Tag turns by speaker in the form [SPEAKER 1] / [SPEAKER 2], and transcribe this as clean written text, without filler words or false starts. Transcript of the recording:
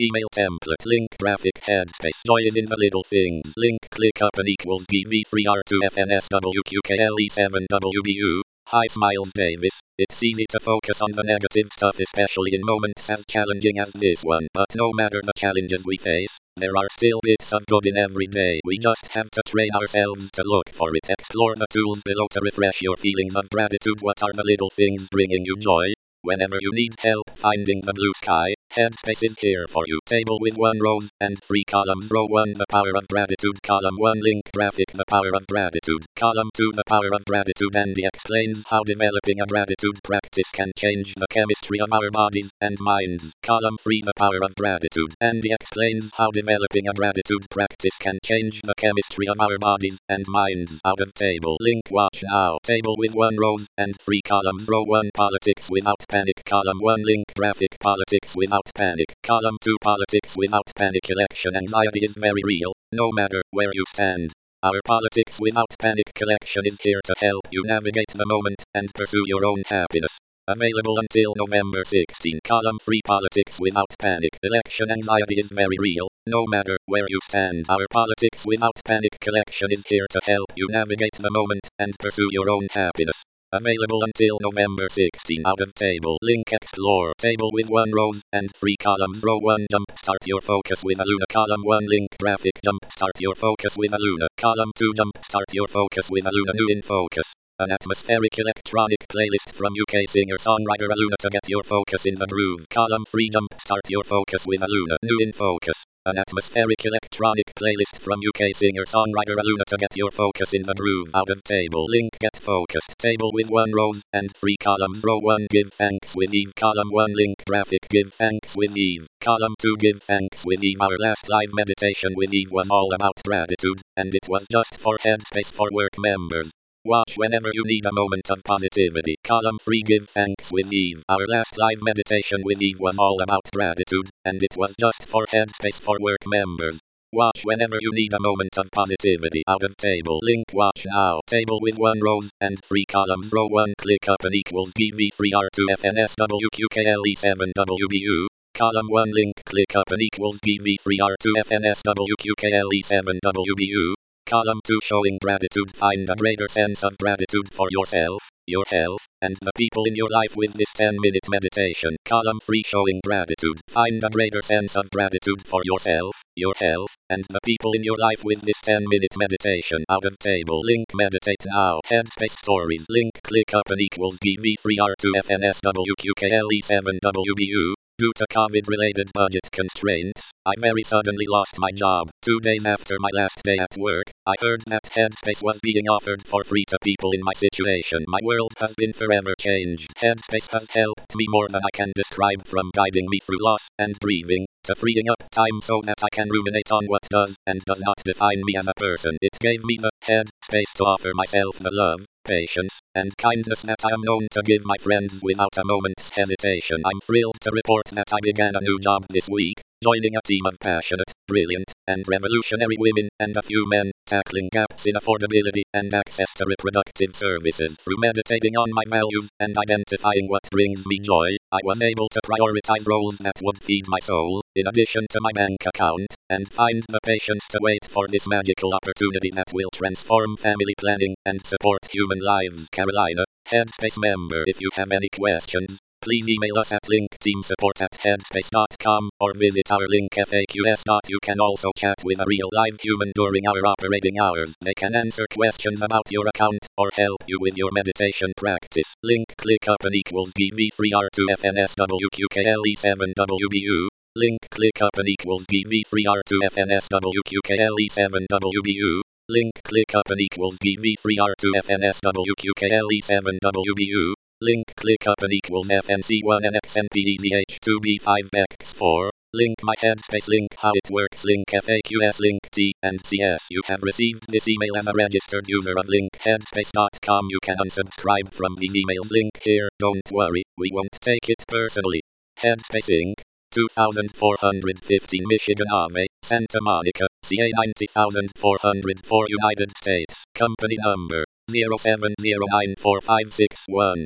[SPEAKER 1] Email template. Link graphic Headspace. Joy is in the little things. Link ClickUp and equals GV3R2FNSWQKLE7WBU. Hi Smiles Davis. It's easy to focus on the negative stuff, especially in moments as challenging as this one. But no matter the challenges we face, there are still bits of good in every day. We just have to train ourselves to look for it. Explore the tools below to refresh your feelings of gratitude. What are the little things bringing you joy? Whenever you need help finding the blue sky, Headspace is here for you. Table with 1 rows and 3 columns. Row 1 The Power of Gratitude. Column 1 Link graphic The Power of Gratitude. Column 2 The Power of Gratitude. Andy explains how developing a gratitude practice can change the chemistry of our bodies and minds. Column 3 The Power of Gratitude. Andy explains how developing a gratitude practice can change the chemistry of our bodies and minds. Out of table. Link watch now. Table with 1 rows and 3 columns. Row 1 Politics without panic. Column 1 Link graphic Politics without panic. Column 2 Politics without panic. Election anxiety is very real, no matter where you stand. Our Politics Without Panic collection is here to help you navigate the moment and pursue your own happiness. Available until November 16. Column 3 Politics Without Panic. Election anxiety is very real, no matter where you stand. Our Politics Without Panic collection is here to help you navigate the moment and pursue your own happiness. Available until November 16. Out of table. Link explore. Table with 1 rows and 3 columns. Row 1 Jumpstart your focus with Aluna. Column 1 Link graphic Jumpstart your focus with Aluna. Column 2 Jumpstart your focus with Aluna. New in focus. An atmospheric electronic playlist from UK singer-songwriter Aluna to get your focus in the groove. Column 3 Jumpstart your focus with Aluna. New in focus. An atmospheric electronic playlist from UK singer-songwriter Aluna to get your focus in the groove. Out of table. Link get focused. Table with 1 rows and 3 columns. Row 1 Give thanks with Eve. Column 1 Link graphic Give thanks with Eve. Column 2 Give thanks with Eve. Our last live meditation with Eve was all about gratitude, and it was just for Headspace for work members. Watch whenever you need a moment of positivity. Column 3 Give thanks with Eve. Our last live meditation with Eve was all about gratitude, and it was just for Headspace for work members. Watch whenever you need a moment of positivity. Out of table. Link watch now. Table with 1 rows and 3 columns. Row 1 ClickUp and equals GV3R2FNSWQKLE7WBU. Column 1 Link ClickUp and equals GV3R2FNSWQKLE7WBU. Column 2 Showing gratitude. Find a greater sense of gratitude for yourself, your health, and the people in your life with this 10-minute meditation. Column 3 Showing gratitude. Find a greater sense of gratitude for yourself, your health, and the people in your life with this 10-minute meditation. Out of table. Link meditate now. Headspace stories. Link ClickUp and equals GV3R2FNSWQKLE7WBU. Due to COVID-related budget constraints, I very suddenly lost my job. 2 days after my last day at work, I heard that Headspace was being offered for free to people in my situation. My world has been forever changed. Headspace has helped me more than I can describe, from guiding me through loss and grieving, to freeing up time so that I can ruminate on what does and does not define me as a person. It gave me the headspace to offer myself the love, patience, and kindness that I am known to give my friends without a moment's hesitation. I'm thrilled to report that I began a new job this week, joining a team of passionate, brilliant, and revolutionary women and a few men, tackling gaps in affordability and access to reproductive services. Through meditating on my values and identifying what brings me joy, I was able to prioritize roles that would feed my soul, in addition to my bank account, and find the patience to wait for this magical opportunity that will transform family planning and support human lives. Carolina, Headspace member. If you have any questions, please email us at linkteamsupport@headspace.com or visit our link FAQs. You can also chat with a real live human during our operating hours. They can answer questions about your account or help you with your meditation practice. Link ClickUp and equals GV3R2FNSWQKLE7WBU. Link ClickUp and equals GV3R2FNSWQKLE7WBU. Link ClickUp and equals GV3R2FNSWQKLE7WBU. Link ClickUp and equals FNC1NXNPDZH2B5X4. Link my Headspace. Link how it works. Link FAQs. Link T and CS. You have received this email as a registered user of linkheadspace.com. You can unsubscribe from these emails. Link here. Don't worry, we won't take it personally. Headspace Inc. 2415 Michigan Ave, Santa Monica, CA 90404 United States. Company number 070945661.